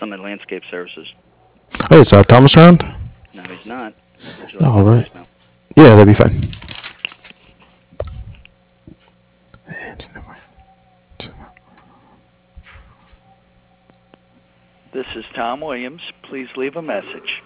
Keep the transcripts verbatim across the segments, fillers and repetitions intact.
Tom at Landscape Services. Hey, is uh, Thomas around? No, he's not. Would you like All my right. voicemail? Yeah, that'd be fine. This is Tom Williams. Please leave a message.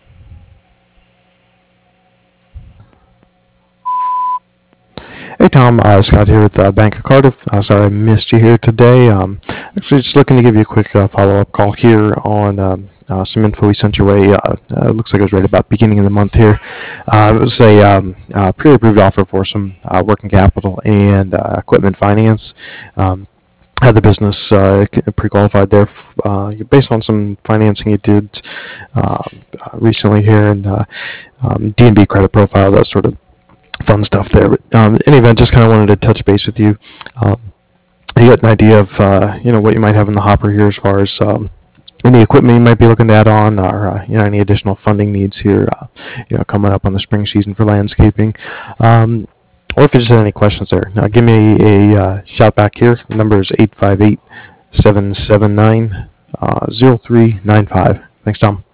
Hey Tom, uh, Scott here with uh, Bank of Cardiff. Uh, sorry I missed you here today. Um, actually, just looking to give you a quick uh, follow-up call here on um, uh, some info we sent your way. Uh, uh, it looks like it was right about beginning of the month here. Uh, it was a um, uh, pre-approved offer for some uh, working capital and uh, equipment finance. Um, had the business uh, pre-qualified there uh, based on some financing you did uh, recently here, and uh, um, D and B credit profile, that sort of fun stuff there. But um, in any event, just kind of wanted to touch base with you. Um, you got an idea of uh, you know what you might have in the hopper here as far as um, any equipment you might be looking to add on, or uh, you know any additional funding needs here, uh, you know coming up on the spring season for landscaping. Um, or if you just had any questions there, uh, give me a uh, shout back here. The number is eight five eight, seven seven nine, zero three nine five. Thanks, Tom.